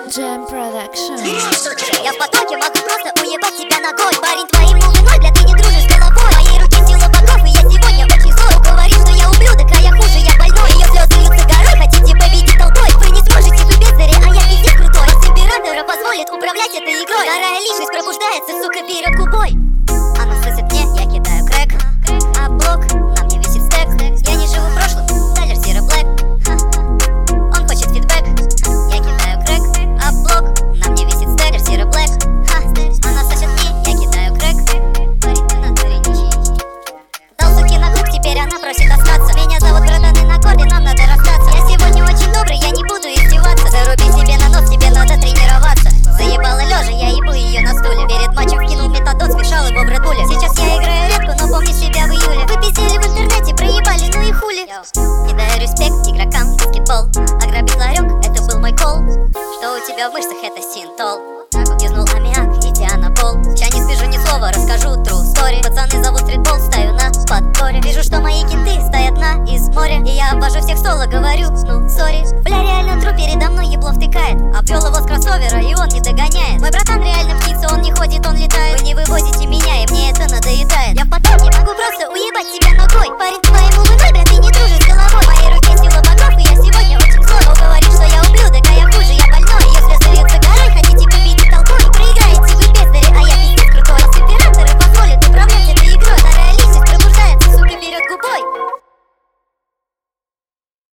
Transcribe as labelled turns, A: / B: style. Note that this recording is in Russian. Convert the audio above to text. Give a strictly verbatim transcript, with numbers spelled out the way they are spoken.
A: Jam Production.
B: Я в потоке, могу просто уебать тебя ногой. Парень твоим луной, бля, ты не дружишь с головой. В моей руке сила богов, и я сегодня очень злой. Говоришь, что я ублюдок, а я хуже, я больной. Ее слезы льются горой, хотите победить толпой. Вы не сможете, вы бездари, а я пиздец крутой. С императора позволит управлять этой игрой. Вторая личность пробуждается, сука, берет губой. Она сосет мне, я кидаю крэк. А блок, на мне висит стек. Я не живу в прошлом, Тайлер Зира Блэк. Он хочет фидбэк. Я кидаю крэк, а блок, на мне висит стек. Зира Блэк. Она сосет мне, я кидаю крэк. Парень, ты на дуре ничьей. Дал суки на клуб, теперь она просит остаться. Меня зовут братаны на корде, нам надо расстаться. Я сегодня очень добрый, я не буду издеваться. Заруби себе на нос, тебе надо тренироваться. Заебала лежа, я ебу ее на стуле. Перед матчем вкинул метадон, смешал его в Редбуле. Сейчас я играю редко, но помню себя в июле. Вы пиздели в интернете, проебали, ну и хули. Кидаю респект игрокам баскетбол. Ограбить ларек, это был мой кол. Что у тебя в мышцах, это синтол. Юзнул аммиак, идя на пол. Ща не скажу ни слова, расскажу true story. Пацаны зовут стритбол, стою на подборе. Вижу, что мои кенты стоят на из моря. И я обвожу всех стола, говорю, ну, сори. Бля, реально тру передо мной ебло втыкает. Обвел его с кроссовера, и он не догоняет. Мой братан реально птица, он не ходит, он летает. Вы не вы